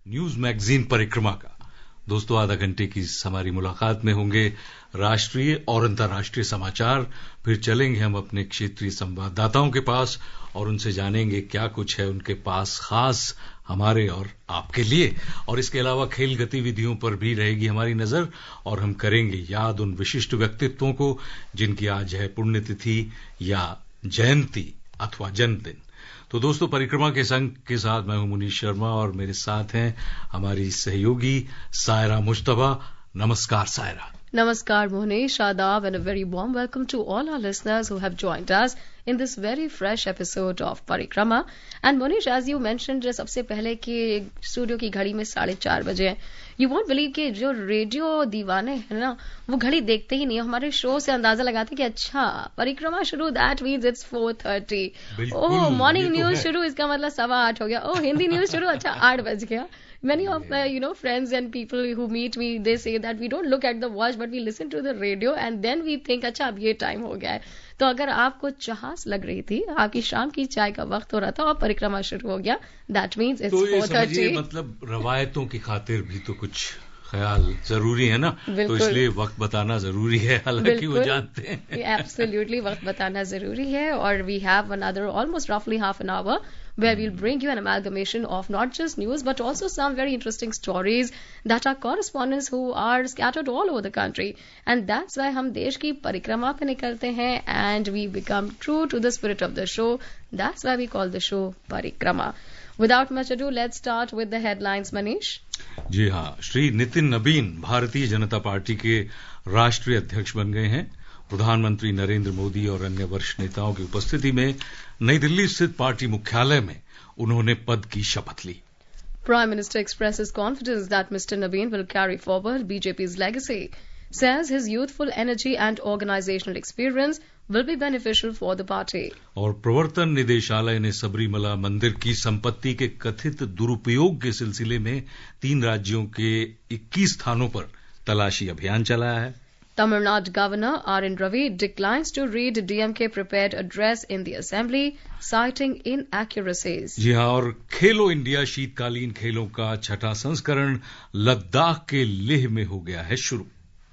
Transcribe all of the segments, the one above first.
News magazine परिक्रमा का। दोस्तों, आधा घंटे की हमारी मुलाकात में होंगे राष्ट्रीय और अंतर्राष्ट्रीय समाचार। फिर चलेंगे हम अपने क्षेत्रीय संवाददाताओं के पास और उनसे जानेंगे क्या कुछ है उनके पास खास हमारे और आपके लिए। और इसके अलावा खेल गतिविधियों पर भी रहेगी हमारी नजर और हम करेंगे याद उन विशिष्ट व्यक्तित्वों को जिनकी आज है पुण्यतिथि या जयंती अथवा जन्मदिन। तो दोस्तों, परिक्रमा के संग के साथ मैं हूं मुनीश शर्मा और मेरे साथ हैं हमारी सहयोगी सायरा मुश्तबा। नमस्कार Saira. Namaskar Mohnish, Adab, and a very warm welcome to all our listeners who have joined us in this very fresh episode of Parikrama. And Mohnish, as you mentioned, सबसे पहले कि स्टूडियो की घड़ी में 4:30 बजे हैं। You won't believe कि जो रेडियो दीवाने हैं ना, वो घड़ी देखते ही नहीं, हमारे शो से अंदाजा लगाते कि अच्छा परिक्रमा शुरू, that means it's 4:30। Oh, morning news शुरू, इसका मतलब 8:15 हो गया। ओह, हिंदी न्यूज शुरू, अच्छा 8 बज गया। Many of friends and people who meet me, they say that we don't look at the watch but we listen to the radio and then we think अच्छा अब ये टाइम हो गया है। तो अगर आपको चहास लग रही थी, आपकी शाम की चाय का वक्त हो रहा था और परिक्रमा शुरू हो गया, that means it's 4:30। मतलब रवायतों की खातिर भी तो कुछ ख्याल जरूरी है ना, तो इसलिए वक्त बताना जरूरी है, हालांकि वो जानते हैं। एब्सोल्युटली वक्त बताना जरूरी है। और वी हैव अनदर ऑलमोस्ट रफली half an hour where we'll bring you an amalgamation of not just news but also some very interesting stories that our correspondents who are scattered all over the country, and that's why हम देश की परिक्रमा पे निकलते हैं and we become true to the spirit of the show. That's why we call the show Parikrama. Without much ado, let's start with the headlines, Manish. जी हाँ, Shri Nitin Nabin Bharatiya Janata party के राष्ट्रीय अध्यक्ष बन गए हैं। प्रधानमंत्री नरेंद्र मोदी और अन्य वरिष्ठ नेताओं की उपस्थिति में नई दिल्ली स्थित पार्टी मुख्यालय में उन्होंने पद की शपथ ली। Prime Minister expresses confidence that Mr. Nabeen will carry forward BJP's legacy, says his youthful energy and organizational experience will be beneficial for the party. और प्रवर्तन निदेशालय ने सबरीमला मंदिर की संपत्ति के कथित दुरुपयोग के सिलसिले में 3 राज्यों के 21 स्थानों पर तलाशी अभियान चलाया है। Tamil Nadu Governor R.N. Ravi declines to read DMK prepared address in the Assembly, citing inaccuracies. जी हाँ, और खेलो इंडिया शीतकालीन खेलों का 6वां संस्करण लद्दाख के लेह में हो गया है शुरू।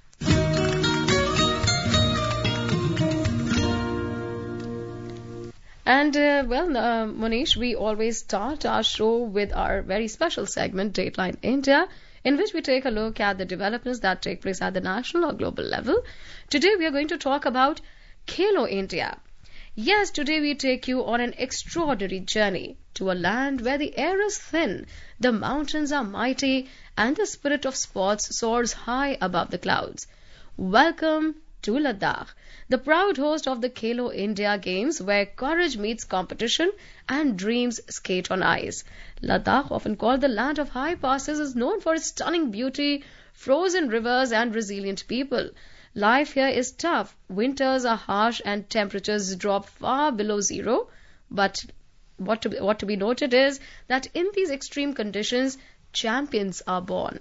And Manish, we always start our show with our very special segment, Dateline India, in which we take a look at the developments that take place at the national or global level. Today we are going to talk about Khelo India. Yes, today we take you on an extraordinary journey to a land where the air is thin, the mountains are mighty, and the spirit of sports soars high above the clouds. Welcome to Ladakh, the proud host of the Khelo India Games, where courage meets competition and dreams skate on ice. Ladakh, often called the land of high passes, is known for its stunning beauty, frozen rivers and resilient people. Life here is tough. Winters are harsh and temperatures drop far below zero. But what to be noted is that in these extreme conditions, champions are born.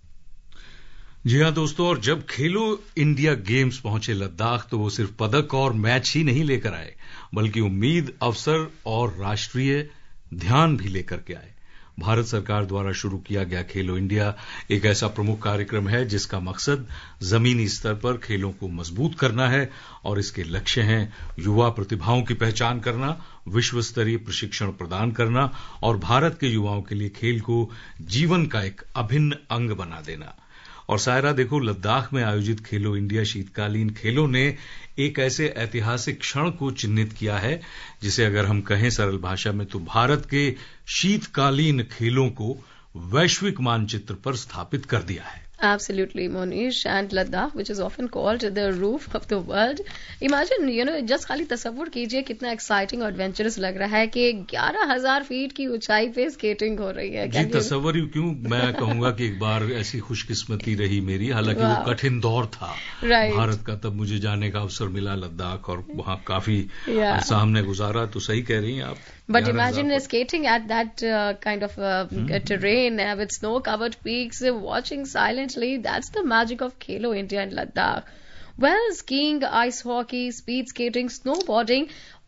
जी हाँ दोस्तों, और जब खेलो India games पहुंचे लद्दाख तो वो सिर्फ पदक और मैच ही नहीं लेकर आए, बल्कि उम्मीद, अवसर और राष्ट्रीय ध्यान भी लेकर के आए। भारत सरकार द्वारा शुरू किया गया खेलो इंडिया एक ऐसा प्रमुख कार्यक्रम है जिसका मकसद जमीनी स्तर पर खेलों को मजबूत करना है और इसके लक्ष्य हैं युवा प्रतिभाओं की पहचान करना, विश्व स्तरीय प्रशिक्षण प्रदान करना और भारत के युवाओं के लिए खेल को जीवन का एक अभिन्न अंग बना देना। और सायरा देखो, लद्दाख में आयोजित खेलो इंडिया शीतकालीन खेलों ने एक ऐसे ऐतिहासिक क्षण को चिन्हित किया है जिसे अगर हम कहें सरल भाषा में तो भारत के शीतकालीन खेलों को वैश्विक मानचित्र पर स्थापित कर दिया है। Absolutely, Monish, and Ladakh, which is often called the roof of the world. Imagine, just खाली तसव्वुर कीजिए कितना एक्साइटिंग और एडवेंचरस लग रहा है कि 11,000 फीट की ऊंचाई पे स्केटिंग हो रही है। जी, तसव्वुर ही क्यों, मैं कहूंगा कि एक बार ऐसी खुशकिस्मती रही मेरी, हालांकि वो कठिन दौर था भारत का, तब मुझे जाने का अवसर मिला लद्दाख और वहां काफी अरसा हमने गुजारा। तो सही कह रही हैं आप। But imagine skating at that kind of terrain with snow-covered peaks, watching silently. That's the magic of Khelo India and Ladakh. Well, skiing, ice hockey, speed skating, snowboarding,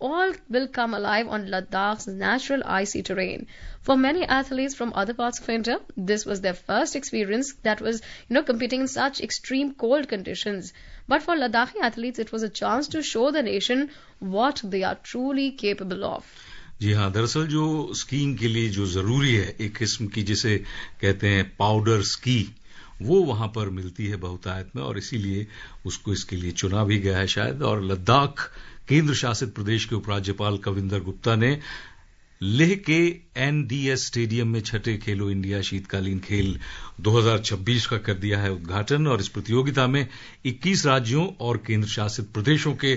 all will come alive on Ladakh's natural icy terrain. For many athletes from other parts of India, this was their first experience that was, competing in such extreme cold conditions. But for Ladakhi athletes, it was a chance to show the nation what they are truly capable of. जी हाँ, दरअसल जो skiing के लिए जो जरूरी है, एक किस्म की जिसे कहते हैं पाउडर स्की, वो वहां पर मिलती है बहुतायत में और इसीलिए उसको इसके लिए चुना भी गया है शायद। और लद्दाख केंद्र शासित प्रदेश के उपराज्यपाल कविंदर गुप्ता ने लेह के एनडीएस स्टेडियम में छठे खेलो इंडिया शीतकालीन खेल 2026 का कर दिया है उद्घाटन। और इस प्रतियोगिता में 21 राज्यों और केंद्र शासित प्रदेशों के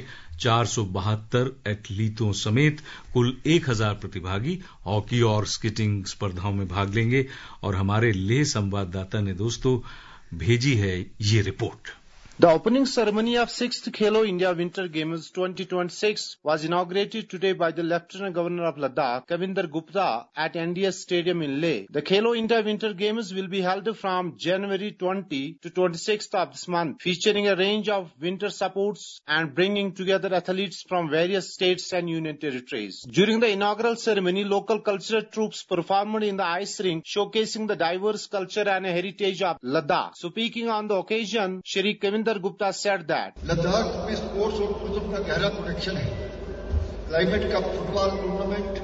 472 एथलीटों समेत कुल 1000 प्रतिभागी हॉकी और स्कीटिंग स्पर्धाओं में भाग लेंगे। और हमारे लेह संवाददाता ने दोस्तों भेजी है ये report. The opening ceremony of 6th Khelo India Winter Games 2026 was inaugurated today by the Lieutenant Governor of Ladakh, Kavinder Gupta, at NDS Stadium in Leh. The Khelo India Winter Games will be held from January 20 to 26th of this month, featuring a range of winter sports and bringing together athletes from various states and union territories. During the inaugural ceremony, local cultural troops performed in the ice rink, showcasing the diverse culture and heritage of Ladakh. Speaking on the occasion, Shri Kavinder Gupta said that Ladakh में sports और tourism का गहरा connection है। Climate cup football tournament,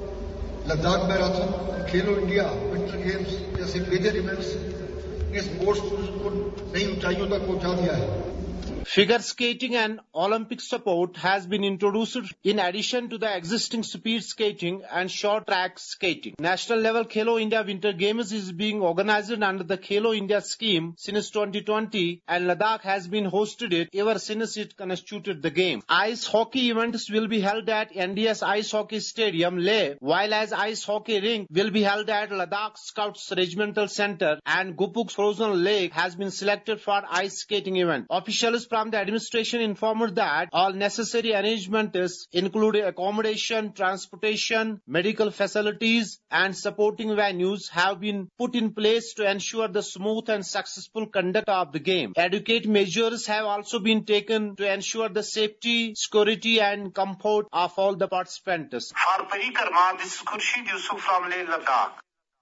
Ladakh marathon, Khelo India winter games जैसे major events ने sports tourism को नई ऊंचाइयों तक पहुंचा दिया है। Figure skating and Olympic sport has been introduced in addition to the existing speed skating and short track skating. National level Khelo India Winter Games is being organized under the Khelo India scheme since 2020 and Ladakh has been hosted it ever since it constituted the game. Ice hockey events will be held at NDS Ice Hockey Stadium, Leh, while as ice hockey rink will be held at Ladakh Scouts Regimental Center and Gupuk Frozen Lake has been selected for ice skating event. Officials from the administration informed that all necessary arrangements including accommodation, transportation, medical facilities and supporting venues have been put in place to ensure the smooth and successful conduct of the game. Adequate measures have also been taken to ensure the safety, security and comfort of all the participants. Farpahi Karma, this is Khurshid Yusuf from Leh, Ladakh.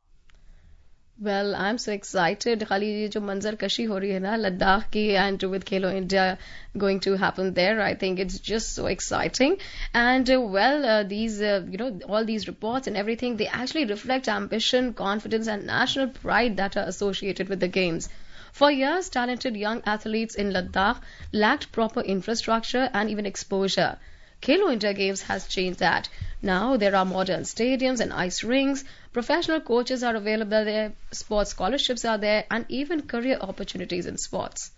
Well, I'm so excited. खाली ये जो मंजर कशी हो रही है ना लद्दाख की and with Khelo India going to happen there, I think it's just so exciting. And these all these reports and everything, they actually reflect ambition, confidence and national pride that are associated with the games. For years, talented young athletes in Ladakh lacked proper infrastructure and even exposure. Khelo India Games has changed that. Now there are modern stadiums and ice rinks, professional coaches are available there, sports scholarships are there, and even career opportunities in sports.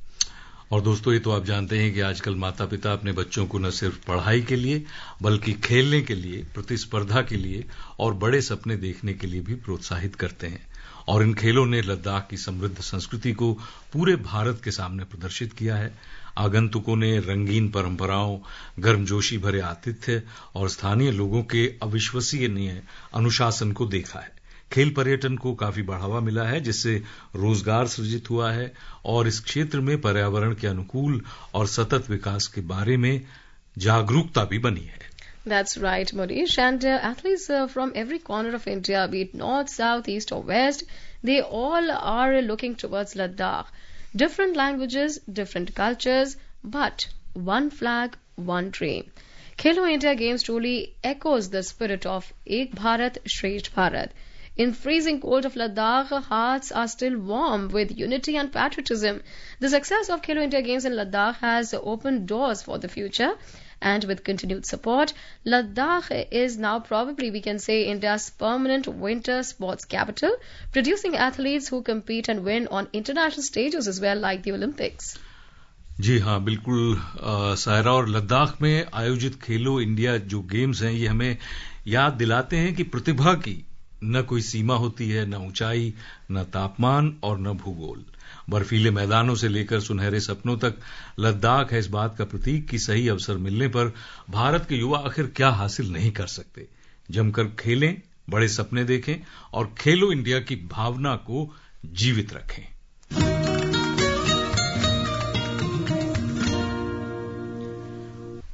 और दोस्तों, ये तो आप जानते हैं कि आजकल माता पिता अपने बच्चों को न सिर्फ पढ़ाई के लिए बल्कि खेलने के लिए, प्रतिस्पर्धा के लिए और बड़े सपने देखने के लिए भी प्रोत्साहित करते हैं। और इन खेलों ने लद्दाख की समृद्ध संस्कृति को पूरे भारत के सामने प्रदर्शित किया है। आगंतुकों ने रंगीन परंपराओं, गर्मजोशी भरे आतिथ्य और स्थानीय लोगों के अविश्वसनीय अनुशासन को देखा है। खेल पर्यटन को काफी बढ़ावा मिला है, जिससे रोजगार सृजित हुआ है और इस क्षेत्र में पर्यावरण के अनुकूल और सतत विकास के बारे में जागरूकता भी बनी है। That's right, Monish. And athletes from every corner of India, be it north, south, east or west, they all are looking towards Ladakh. Different languages, different cultures, but one flag, one dream. Khelo India Games truly echoes the spirit of Ek Bharat, Shresth Bharat. In freezing cold of Ladakh, hearts are still warm with unity and patriotism. The success of Khelo India Games in Ladakh has opened doors for the future. And with continued support, Ladakh is now probably, we can say, India's permanent winter sports capital, producing athletes who compete and win on international stages as well, like the Olympics. जी हाँ, बिल्कुल सायरा। और लद्दाख में आयोजित खेलो India जो games हैं, ये हमें याद दिलाते हैं कि प्रतिभा की न कोई सीमा होती है, न ऊंचाई, न तापमान और न भूगोल। बर्फीले मैदानों से लेकर सुनहरे सपनों तक लद्दाख है इस बात का प्रतीक कि सही अवसर मिलने पर भारत के युवा आखिर क्या हासिल नहीं कर सकते। जमकर खेलें, बड़े सपने देखें और खेलो इंडिया की भावना को जीवित रखें।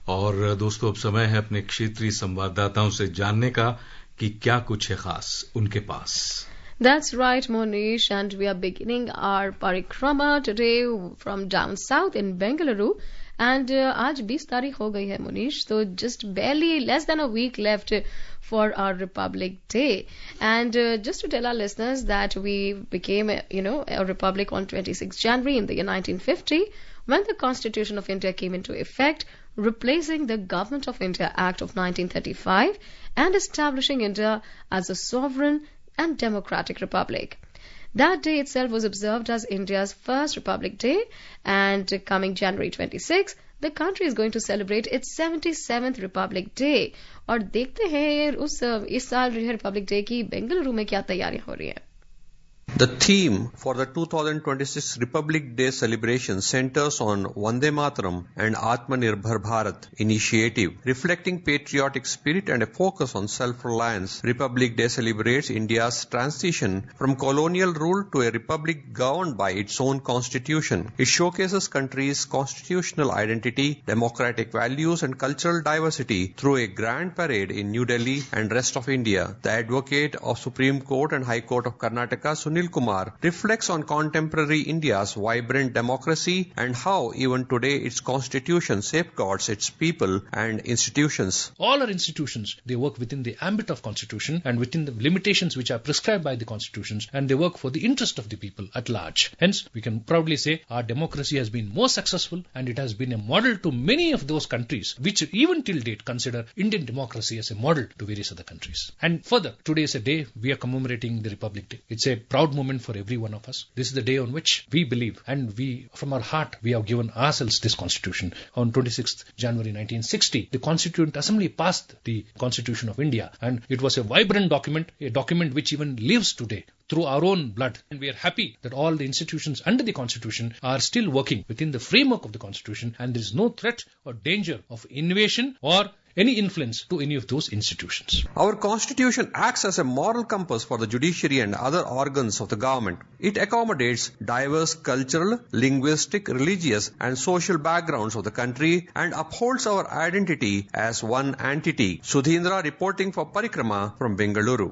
और दोस्तों, अब समय है अपने क्षेत्रीय संवाददाताओं से जानने का कि क्या कुछ है खास उनके पास। That's right, Monish, and we are beginning our parikrama today from down south in Bengaluru. And आज 20 तारीख हो गई है, Monish, so just barely less than a week left for our Republic Day. And just to tell our listeners that we became, a republic on 26 January in the year 1950 when the Constitution of India came into effect, replacing the Government of India Act of 1935 and establishing India as a sovereign and democratic republic. That day itself was observed as India's first Republic Day, and coming January 26, the country is going to celebrate its 77th Republic Day. और देखते हैं इस साल Republic day की बेंगलुरु में क्या तैयारियां हो रही हैं। The theme for the 2026 Republic Day celebration centers on Vande Mataram and Atmanirbhar Bharat initiative, reflecting patriotic spirit and a focus on self-reliance. Republic Day celebrates India's transition from colonial rule to a republic governed by its own constitution. It showcases country's constitutional identity, democratic values and cultural diversity through a grand parade in New Delhi and rest of India. The advocate of Supreme Court and High Court of Karnataka, Sunil Kumar, reflects on contemporary India's vibrant democracy and how even today its constitution safeguards its people and institutions. All our institutions, they work within the ambit of constitution and within the limitations which are prescribed by the constitutions, and they work for the interest of the people at large. Hence, we can proudly say our democracy has been more successful and it has been a model to many of those countries which even till date consider Indian democracy as a model to various other countries. And further, today is a day we are commemorating the Republic Day. It's a proud moment for every one of us. This is the day on which we believe and we, from our heart, we have given ourselves this constitution. On 26th January 1960, the Constituent Assembly passed the Constitution of India, and it was a vibrant document, a document which even lives today through our own blood. And we are happy that all the institutions under the Constitution are still working within the framework of the Constitution, and there is no threat or danger of invasion or any influence to any of those institutions. Our Constitution acts as a moral compass for the judiciary and other organs of the government. It accommodates diverse cultural, linguistic, religious and social backgrounds of the country and upholds our identity as one entity. Sudhindra reporting for Parikrama from Bengaluru.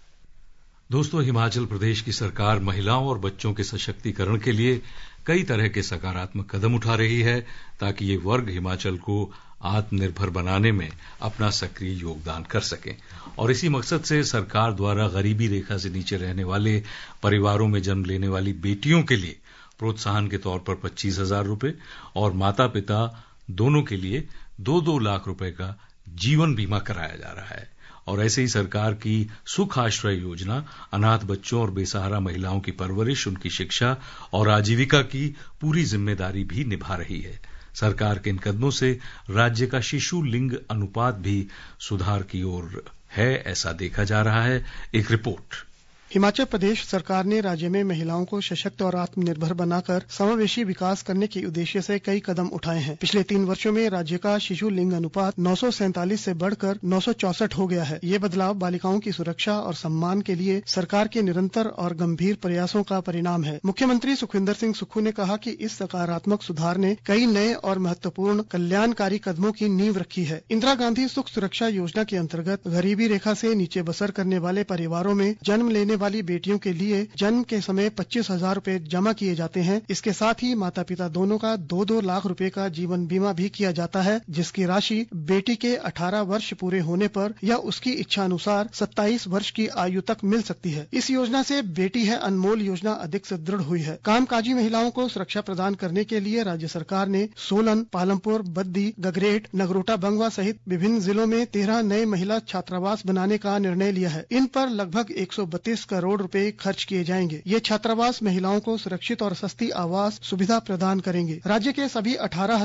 दोस्तों, हिमाचल प्रदेश की सरकार महिलाओं और बच्चों के सशक्तिकरण के लिए कई तरह के सकारात्मक कदम उठा रही है ताकि ये वर्ग हिमाचल को आत्मनिर्भर बनाने में अपना सक्रिय योगदान कर सकें। और इसी मकसद से सरकार द्वारा गरीबी रेखा से नीचे रहने वाले परिवारों में जन्म लेने वाली बेटियों के लिए प्रोत्साहन के तौर पर 25,000 रुपए और माता पिता दोनों के लिए 2-2 लाख रुपए का जीवन बीमा कराया जा रहा है। और ऐसे ही सरकार की सुख आश्रय योजना अनाथ बच्चों और बेसहारा महिलाओं की परवरिश, उनकी शिक्षा और आजीविका की पूरी जिम्मेदारी भी निभा रही है। सरकार के इन कदमों से राज्य का शिशु लिंग अनुपात भी सुधार की ओर है, ऐसा देखा जा रहा है। एक रिपोर्ट। हिमाचल प्रदेश सरकार ने राज्य में महिलाओं को सशक्त और आत्मनिर्भर बनाकर समावेशी विकास करने के उद्देश्य से कई कदम उठाए हैं। पिछले 3 वर्षों में राज्य का शिशु लिंग अनुपात 947 से बढ़कर 964 हो गया है। ये बदलाव बालिकाओं की सुरक्षा और सम्मान के लिए सरकार के निरंतर और गंभीर प्रयासों का परिणाम है। मुख्यमंत्री सुखविंदर सिंह सुक्खू ने कहा कि इस सकारात्मक सुधार ने कई नए और महत्वपूर्ण कल्याणकारी कदमों की नींव रखी है। इंदिरा गांधी सुख सुरक्षा योजना के अंतर्गत गरीबी रेखा से नीचे बसर करने वाले परिवारों में जन्म लेने वाली बेटियों के लिए जन्म के समय 25,000 रुपए जमा किए जाते हैं। इसके साथ ही माता पिता दोनों का 2-2 लाख रुपए का जीवन बीमा भी किया जाता है, जिसकी राशि बेटी के 18 वर्ष पूरे होने पर या उसकी इच्छा अनुसार 27 वर्ष की आयु तक मिल सकती है। इस योजना से बेटी है अनमोल योजना अधिक सुदृढ़ हुई है। कामकाजी महिलाओं को सुरक्षा प्रदान करने के लिए राज्य सरकार ने सोलन, पालमपुर, बद्दी, गगरेट, नगरोटा, बंगवा सहित विभिन्न जिलों में 13 नए महिला छात्रावास बनाने का निर्णय लिया है। इन पर लगभग 132 करोड़ रुपए खर्च किए जाएंगे। ये छात्रावास महिलाओं को सुरक्षित और सस्ती आवास सुविधा प्रदान करेंगे। राज्य के सभी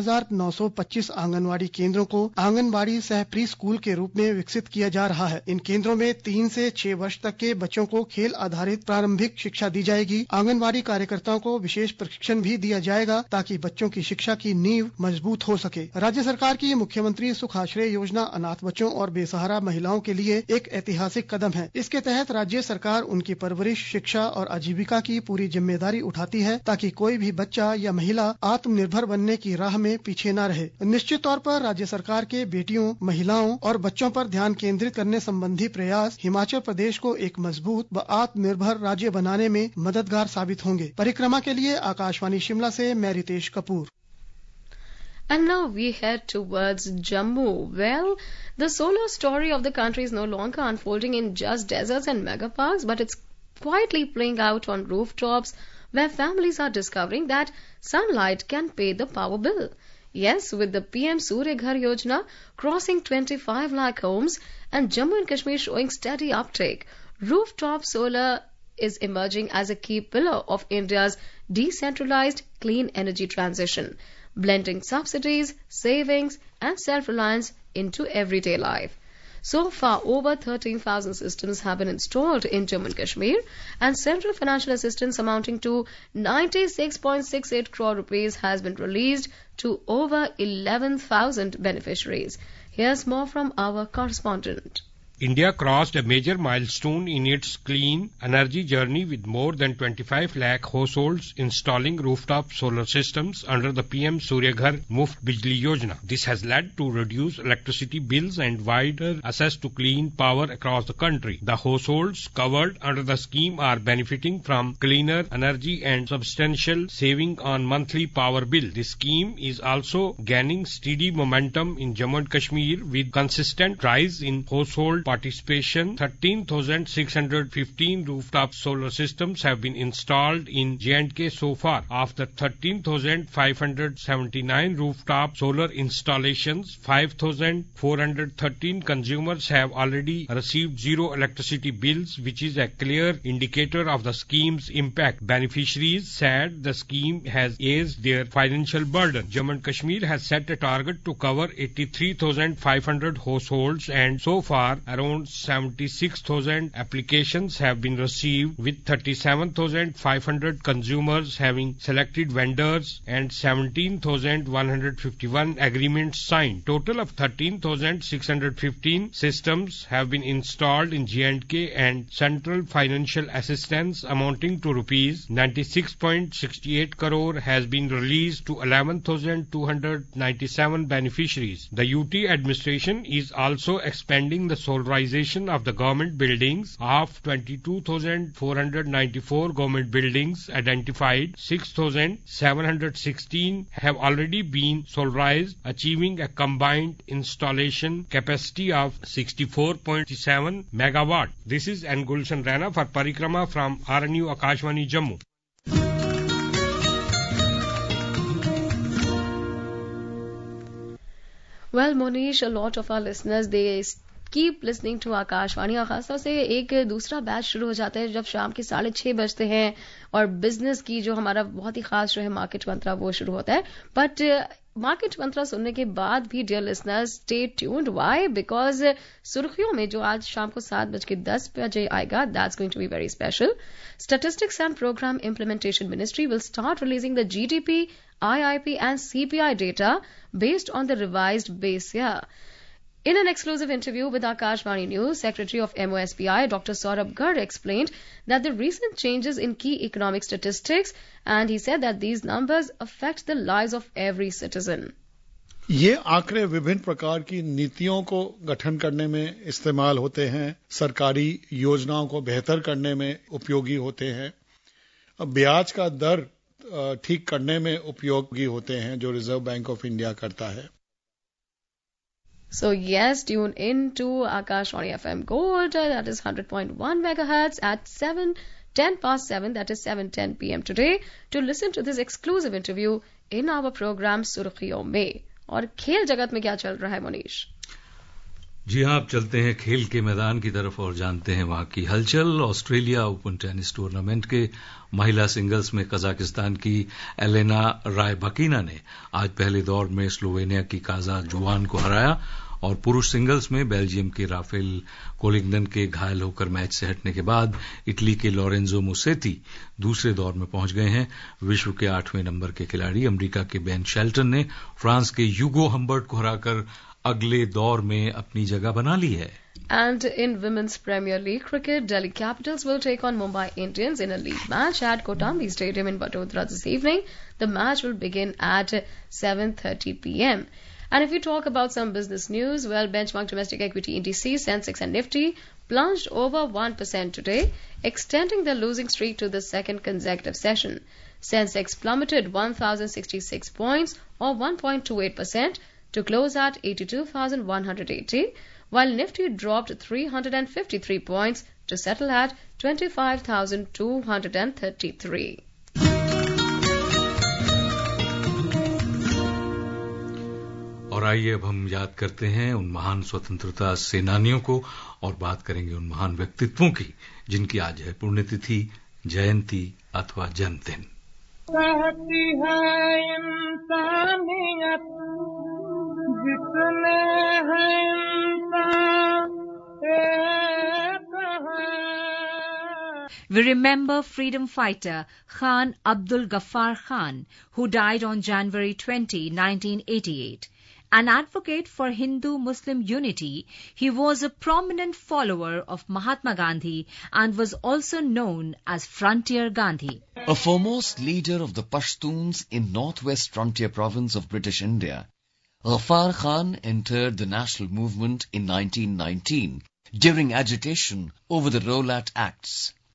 18,925 आंगनवाड़ी केंद्रों को आंगनवाड़ी सह प्री स्कूल के रूप में विकसित किया जा रहा है। इन केंद्रों में 3 से 6 वर्ष तक के बच्चों को खेल आधारित प्रारंभिक शिक्षा दी जाएगी। आंगनवाड़ी कार्यकर्ताओं को विशेष प्रशिक्षण भी दिया जाएगा ताकि बच्चों की शिक्षा की नींव मजबूत हो सके। राज्य सरकार की मुख्यमंत्री सुख आश्रय योजना अनाथ बच्चों और बेसहारा महिलाओं के लिए एक ऐतिहासिक कदम है। इसके तहत राज्य सरकार उनकी परवरिश, शिक्षा और आजीविका की पूरी जिम्मेदारी उठाती है ताकि कोई भी बच्चा या महिला आत्मनिर्भर बनने की राह में पीछे न रहे। निश्चित तौर पर राज्य सरकार के बेटियों, महिलाओं और बच्चों पर ध्यान केंद्रित करने संबंधी प्रयास हिमाचल प्रदेश को एक मजबूत व आत्मनिर्भर राज्य बनाने में मददगार साबित होंगे। परिक्रमा के लिए आकाशवाणी शिमला से मैं Ritesh Kapoor. And now we head towards Jammu. Well, the solar story of the country is no longer unfolding in just deserts and mega parks, but it's quietly playing out on rooftops where families are discovering that sunlight can pay the power bill. Yes, with the PM Surya Ghar Yojana crossing 25 lakh homes and Jammu and Kashmir showing steady uptake, rooftop solar is emerging as a key pillar of India's decentralized clean energy transition, blending subsidies, savings and self-reliance into everyday life. So far, over 13,000 systems have been installed in Jammu and Kashmir, and central financial assistance amounting to 96.68 crore rupees has been released to over 11,000 beneficiaries. Here's more from our correspondent. India crossed a major milestone in its clean energy journey with more than 25 lakh households installing rooftop solar systems under the PM Surya Ghar Muft Bijli Yojana. This has led to reduced electricity bills and wider access to clean power across the country. The households covered under the scheme are benefiting from cleaner energy and substantial saving on monthly power bill. This scheme is also gaining steady momentum in Jammu and Kashmir with consistent rise in household participation. 13,615 rooftop solar systems have been installed in J&K so far. After 13,579 rooftop solar installations, 5,413 consumers have already received zero electricity bills, which is a clear indicator of the scheme's impact. Beneficiaries said the scheme has eased their financial burden. Jammu and Kashmir has set a target to cover 83,500 households, and so far around 76,000 applications have been received, with 37,500 consumers having selected vendors and 17,151 agreements signed. Total of 13,615 systems have been installed in J&K, and central financial assistance amounting to rupees 96.68 crore has been released to 11,297 beneficiaries. The UT administration is also expanding the solarization of the government buildings. Of 22,494 government buildings identified, 6,716 have already been solarized, achieving a combined installation capacity of 64.7 megawatt. This is N. Gulshan Rana for Parikrama from RNU Akashvani Jammu. Well, Monish, a lot of our listeners, they keep listening to Akashvani, और खासतौर से एक दूसरा batch शुरू हो जाता है जब शाम के 6:30 बजते हैं और बिजनेस की जो हमारा बहुत ही खास जो है मार्केट मंत्रा वो शुरू होता है। बट मार्केट मंत्रा सुनने के बाद भी dear listeners stay tuned. Why? Because सुर्खियों में जो आज शाम को 7:10 आएगा, that's going to be very special. Statistics and programme implementation ministry will start releasing the GDP, IIP and CPI data based on the revised base year. In an exclusive interview with Akashvani News, Secretary of MOSPI, Dr. Saurabh Garg explained that the recent changes in key economic statistics, and he said that these numbers affect the lives of every citizen. ये आंकड़े विभिन्न प्रकार की नीतियों को गठन करने में इस्तेमाल होते हैं, सरकारी योजनाओं को बेहतर करने में उपयोगी होते हैं, ब्याज का दर ठीक करने में उपयोगी होते हैं जो रिजर्व बैंक ऑफ इंडिया करता है। So yes, tune in to Akashvani FM Gold, that is 100.1 megahertz at 7:10 that is 7:10 p.m. today to listen to this exclusive interview in our program सुर्खियों में। और खेल जगत में क्या चल रहा है मोनीश? जी हाँ, अब चलते हैं खेल के मैदान की तरफ और जानते हैं वहां की हलचल। ऑस्ट्रेलिया ओपन टेनिस टूर्नामेंट के महिला सिंगल्स में कजाकिस्तान की एलेना रायबकीना ने आज पहले दौर में स्लोवेनिया की काजा जुआन को हराया और पुरुष सिंगल्स में बेल्जियम के राफेल कोलिंगडन के घायल होकर मैच से हटने के बाद इटली के लोरेंजो मुसेती दूसरे दौर में पहुंच गए हैं। विश्व के 8वें नंबर के खिलाड़ी अमेरिका के बेन शेल्टन ने फ्रांस के यूगो हम्बर्ट को हराकर अगले दौर में अपनी जगह बना ली है। And in Women's Premier League cricket, Delhi Capitals will take on Mumbai Indians in a league match at Kotambi Stadium in Vadodara this evening. The match will begin at 7:30 p.m. And if we talk about some business news, well, benchmark domestic equity indices, Sensex and Nifty, plunged over 1% today, extending the losing streak to the second consecutive session. Sensex plummeted 1,066 points or 1.28% to close at 82,180, while Nifty dropped 353 points to settle at 25,233. और आइए अब हम याद करते हैं उन महान स्वतंत्रता सेनानियों को और बात करेंगे उन महान व्यक्तित्वों की जिनकी आज है पुण्यतिथि, जयंती अथवा जन्मदिन। कहती है इंसानियत जितने हैं इंसान एक है। We remember freedom fighter Khan Abdul Ghaffar Khan, who died on January 20, 1988. An advocate for Hindu-Muslim unity, he was a prominent follower of Mahatma Gandhi and was also known as Frontier Gandhi. A foremost leader of the Pashtuns in northwest frontier province of British India, Ghaffar Khan entered the national movement in 1919 during agitation over the Rowlatt Acts.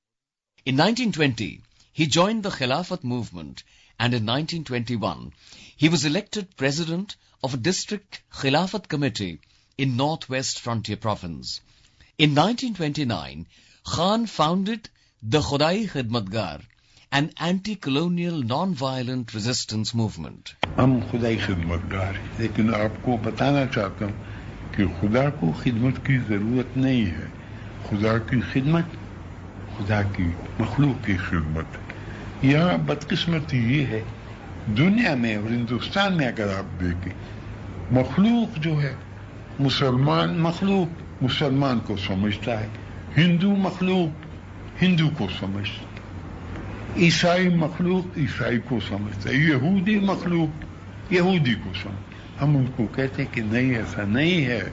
In 1920, he joined the Khilafat movement, and in 1921, he was elected president of a district Khilafat committee in northwest frontier province. In 1929, Khan founded the Khudai Khidmatgar, an anti-colonial non-violent resistance movement. हम खुदाई खिदमतगार हैं, लेकिन आपको बताना चाहता हूँ कि खुदा को खिदमत की जरूरत नहीं है। खुदा की खिदमत खुदा की मखलूक की खिदमत। यहाँ बदकिस्मती ये है, दुनिया में और हिंदुस्तान में अगर आप देखें, मखलूक जो है मुसलमान मखलूक मुसलमान को समझता है, हिंदू मखलूक हिंदू को समझता है, ईसाई मखलूक ईसाई को समझता है, यहूदी मखलूक यहूदी को समझता है। हम उनको कहते हैं कि नहीं, ऐसा नहीं है,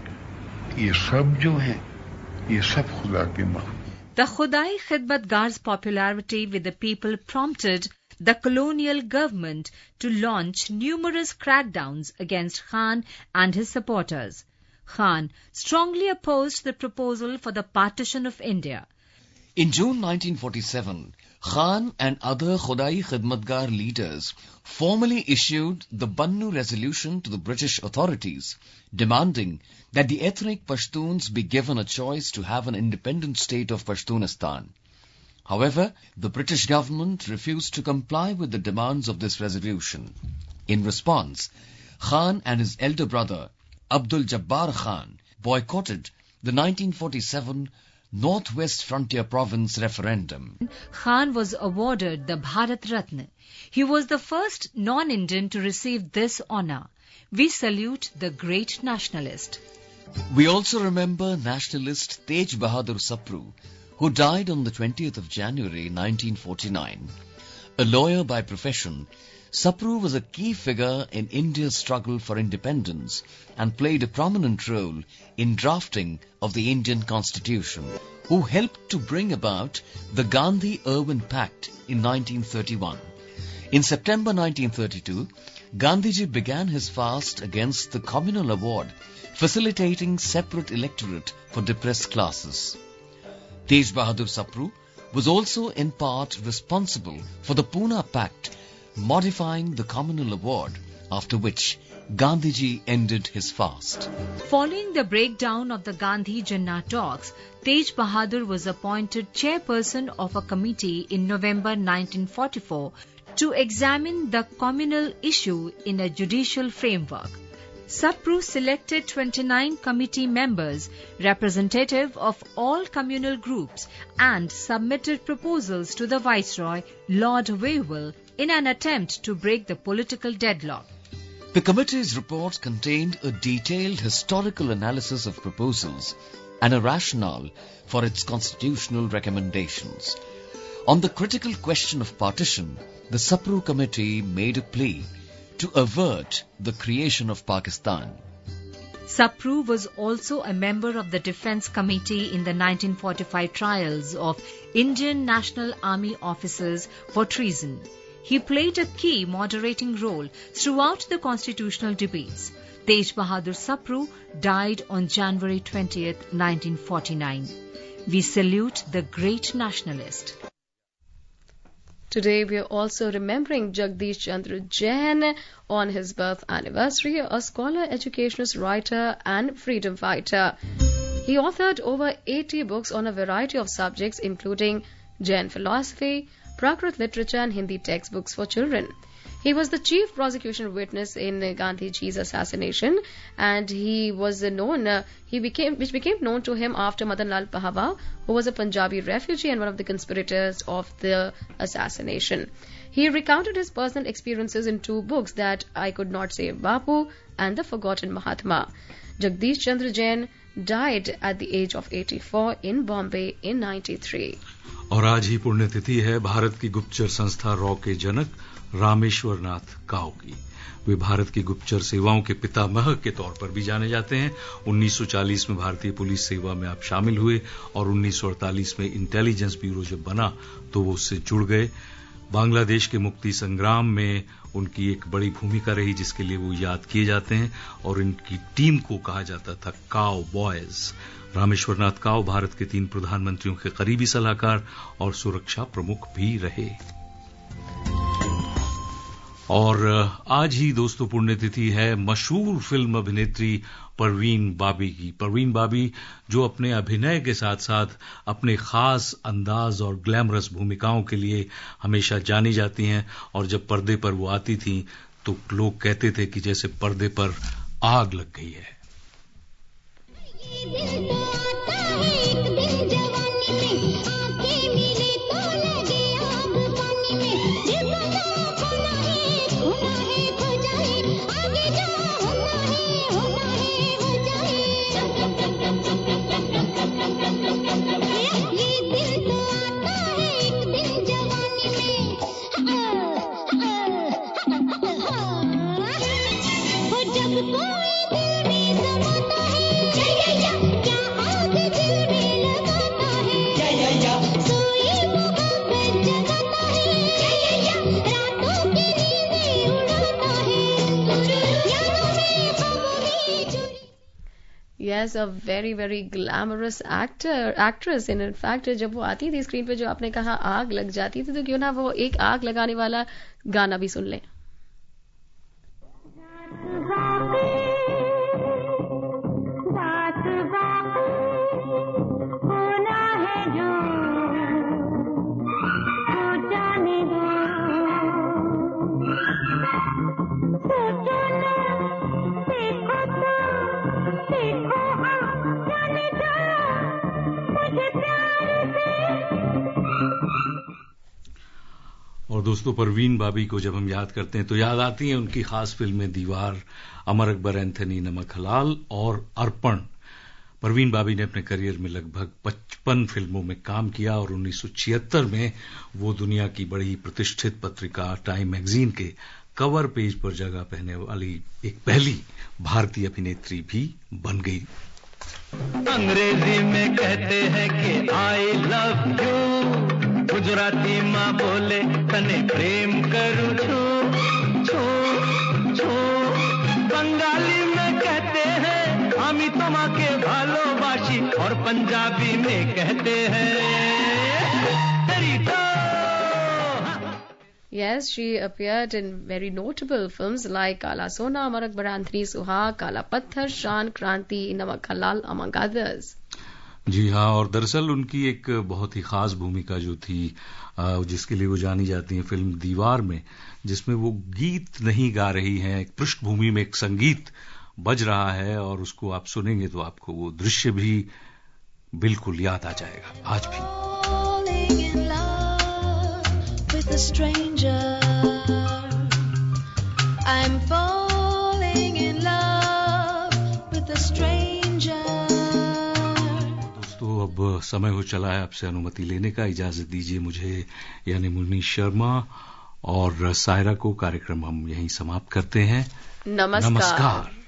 ये सब जो है ये सब खुदा के मखलूक। The Khudai Khidmatgar's popularity with the people prompted the colonial government to launch numerous crackdowns against Khan and his supporters. Khan strongly opposed the proposal for the partition of India. In June 1947, Khan and other Khudai Khidmatgar leaders formally issued the Bannu Resolution to the British authorities, demanding that the ethnic Pashtuns be given a choice to have an independent state of Pashtunistan. However, the British government refused to comply with the demands of this resolution. In response, Khan and his elder brother, Abdul Jabbar Khan, boycotted the 1947 Northwest Frontier Province referendum. Khan was awarded the Bharat Ratna. He was the first non-Indian to receive this honour. We salute the great nationalist. We also remember nationalist Tej Bahadur Sapru, who died on the 20th of January 1949. A lawyer by profession, Sapru was a key figure in India's struggle for independence and played a prominent role in drafting of the Indian Constitution, who helped to bring about the Gandhi-Irwin Pact in 1931. In September 1932, Gandhiji began his fast against the communal award, facilitating separate electorate for depressed classes. Tej Bahadur Sapru was also in part responsible for the Pune Pact, modifying the communal award, after which Gandhiji ended his fast. Following the breakdown of the Gandhi Jinnah talks, Tej Bahadur was appointed chairperson of a committee in November 1944 to examine the communal issue in a judicial framework. Sapru selected 29 committee members, representative of all communal groups, and submitted proposals to the Viceroy, Lord Wavell, in an attempt to break the political deadlock. The committee's report contained a detailed historical analysis of proposals and a rationale for its constitutional recommendations. On the critical question of partition, the Sapru committee made a plea to avert the creation of Pakistan. Sapru was also a member of the Defence Committee in the 1945 trials of Indian National Army officers for treason. He played a key moderating role throughout the constitutional debates. Tej Bahadur Sapru died on January 20th, 1949. We salute the great nationalist. Today we are also remembering Jagdish Chandra Jain on his birth anniversary, a scholar, educationist, writer and freedom fighter. He authored over 80 books on a variety of subjects including Jain philosophy, Prakrit literature and Hindi textbooks for children. He was the chief prosecution witness in Gandhiji's assassination, and which became known to him after Madan Lal Pahwa, who was a Punjabi refugee and one of the conspirators of the assassination. He recounted his personal experiences in 2 books, that I Could Not Save Bapu and The Forgotten Mahatma. Jagdish Chandra Jain died at the age of 84 in Bombay in 93. और आज ही पुण्यतिथि है भारत की गुप्तचर संस्था raw के जनक Rameshwar Nath cow की। वे भारत की गुप्तचर सेवाओं के पितामह के तौर पर भी जाने जाते हैं। 1940 में भारतीय पुलिस सेवा में आप शामिल हुए और 1948 में इंटेलिजेंस ब्यूरो जब बना तो वो उससे जुड़ गए। बांग्लादेश के मुक्ति संग्राम में उनकी एक बड़ी भूमिका रही, जिसके लिए वो याद किए जाते हैं और इनकी टीम को कहा जाता था काउ बॉयज। रामेश्वर नाथ काउ भारत के 3 प्रधानमंत्रियों के करीबी सलाहकार और सुरक्षा प्रमुख भी रहे। और आज ही दोस्तों पुण्यतिथि है मशहूर फिल्म अभिनेत्री परवीन बाबी की। परवीन बाबी जो अपने अभिनय के साथ साथ अपने खास अंदाज और ग्लैमरस भूमिकाओं के लिए हमेशा जानी जाती हैं, और जब पर्दे पर वो आती थीं तो लोग कहते थे कि जैसे पर्दे पर आग लग गई है। Yes, a very very glamorous actress. And in fact, जब वो आती थी स्क्रीन पे, जो आपने कहा आग लग जाती थी, तो क्यों ना वो एक आग लगाने वाला गाना भी सुन लें। और दोस्तों परवीन बाबी को जब हम याद करते हैं तो याद आती हैं उनकी खास फिल्में दीवार, अमर अकबर एंथनी, नमक हलाल और अर्पण। परवीन बाबी ने अपने करियर में लगभग 55 फिल्मों में काम किया और 1976 में वो दुनिया की बड़ी प्रतिष्ठित पत्रिका टाइम मैगजीन के कवर पेज पर जगह पाने वाली एक पहली भारतीय अभिनेत्री भी बन गई। अंग्रेजी में कहते हैं कि आई लव यू, गुजराती माँ बोले तने प्रेम करूं छू छू छू, बंगाली में कहते हैं आमी तुम्हाके भालोबाशी, और पंजाबी में कहते हैं तेरी तो। Yes, she appeared in very notable films like Kala Sona, Amar Akbar Anthony, Suhag, Kala Patthar, Shan Kranti, Namak Halal, among others. जी हाँ, और दरअसल उनकी एक बहुत ही खास भूमिका जो थी, जिसके लिए वो जानी जाती हैं, फिल्म दीवार में, जिसमें वो गीत नहीं गा रही हैं, एक पृष्ठभूमि में एक संगीत बज रहा है और उसको आप सुनेंगे तो आपको वो दृश्य भी बिल्कुल याद आ जाएगा आज भी। अब समय हो चला है आपसे अनुमति लेने का। इजाजत दीजिए मुझे यानी मुनीश शर्मा और सायरा को। कार्यक्रम हम यहीं समाप्त करते हैं। नमस्कार।